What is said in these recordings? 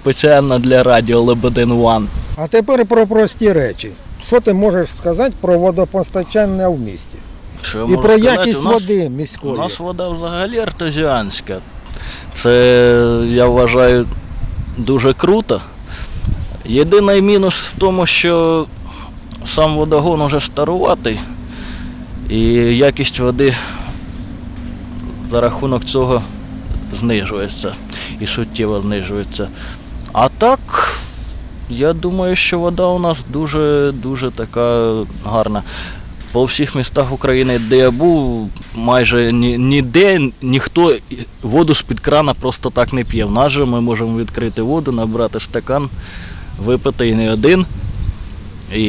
спеціально для радіо Лебедин Ван. А тепер про прості речі. Що ти можеш сказати про водопостачання в місті? Що я І можу про сказати? якість води міської? У нас вода взагалі артезіанська. Це, я вважаю, дуже круто. Єдиний мінус в тому, що сам водогон уже старуватий, і якість води за рахунок цього знижується і суттєво знижується. А так, я думаю, що вода у нас дуже така гарна. По всіх містах України, де я був, майже ніде ніхто воду з-під крана просто так не п'є. В нас же ми можемо відкрити воду, набрати стакан, випити і не один. І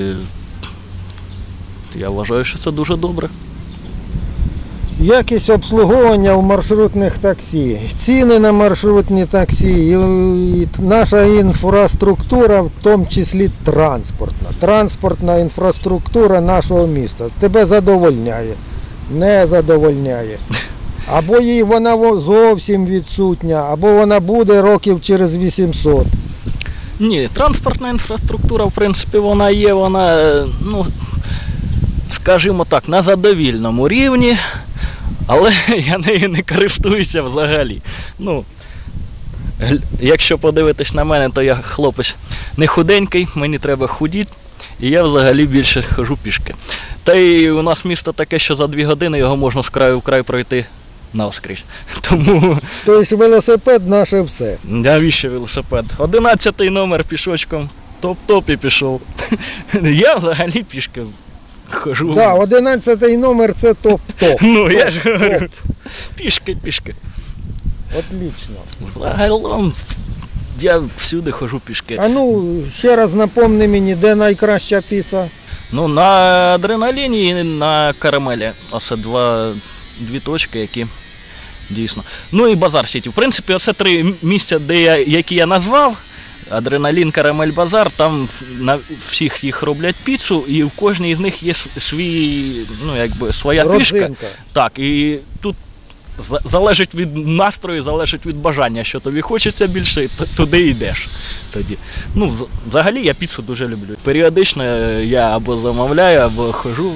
я вважаю, що це дуже добре. Якість обслуговування в маршрутних таксі, ціни на маршрутні таксі, і наша інфраструктура, в тому числі транспортна інфраструктура нашого міста. Тебе задовольняє, не задовольняє. Або їй вона зовсім відсутня, або вона буде років через 800. Ні, транспортна інфраструктура, в принципі, вона є, вона, ну, скажімо так, на задовільному рівні. Але я нею не користуюся взагалі. Ну, якщо подивитись на мене, то я хлопець не худенький, мені треба худіти, і я взагалі більше хожу пішки. Та й у нас місто таке, що за 2 години його можна з краю в край пройти навскрізь. Тому... Тобто велосипед наше все. Навіщо велосипед? 11-й номер пішочком, топ-топ і пішов. Я взагалі пішки хожу. Так, 11-й номер це топ-топ. Ну, я ж говорю, пішки. Отлично. Загалом я всюди хожу пішки. А ну, ще раз напомни мені, де найкраща піца? Ну, на Адреналіні і на Карамелі. Оце дві точки, які дійсно. Ну і Базар Сіті. В принципі, оце 3 місця, які я назвав. Адреналін, Карамель, Базар, там на всіх їх роблять піцу, і в кожній з них є своя фішка. Так, і тут залежить від настрою, залежить від бажання, що тобі хочеться більше, туди йдеш тоді. Ну, взагалі я піцу дуже люблю. Періодично я або замовляю, або хожу.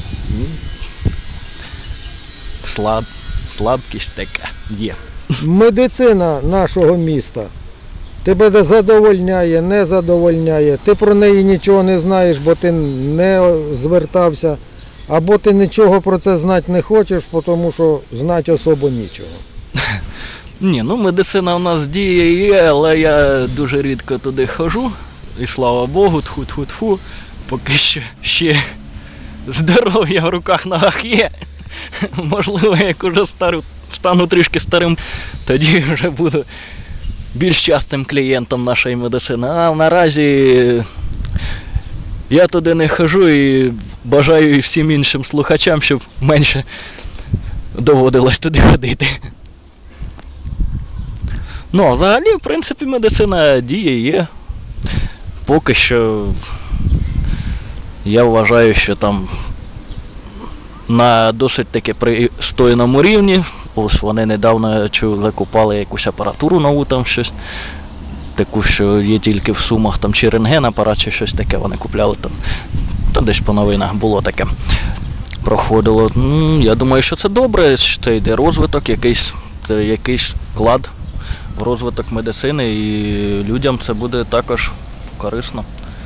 Слабкість така є. Медицина нашого міста. Тебе задовольняє, не задовольняє, ти про неї нічого не знаєш, бо ти не звертався, або ти нічого про це знати не хочеш, тому що знати особо нічого. Ні, ну медицина у нас діє, але я дуже рідко туди хожу, і слава Богу, тху-тху-тху, поки що ще здоров'я в руках, ногах є. Можливо, як уже стану трішки старим, тоді вже буду більш частим клієнтом нашої медицини. А наразі я туди не хожу і бажаю і всім іншим слухачам, щоб менше доводилось туди ходити. Ну, а взагалі, в принципі, медицина діє, є. Поки що я вважаю, що там на досить таки пристойному рівні. Ось вони недавно закупали якусь апаратуру нову, там щось, таку, що є тільки в Сумах, там чи рентген-апарат, чи щось таке вони купляли там. Та десь по новинах було таке. Проходило. Я думаю, що це добре, що це йде розвиток, якийсь вклад в розвиток медицини, і людям це буде також корисно.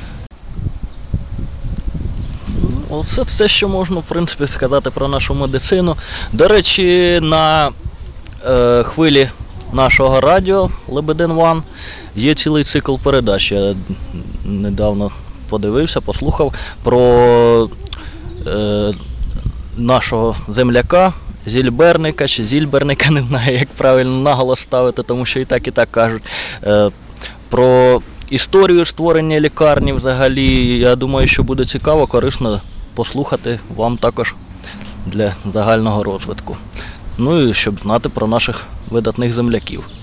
Оце все, що можна, в принципі, сказати про нашу медицину. До речі, на хвилі нашого радіо Лебедин Ван є цілий цикл передач. Я недавно подивився, послухав про нашого земляка, Зільберника чи Зільберника, не знаю, як правильно наголос ставити, тому що і так кажуть. Про історію створення лікарні взагалі, я думаю, що буде цікаво, корисно послухати вам також для загального розвитку. Ну і щоб знати про наших видатних земляків.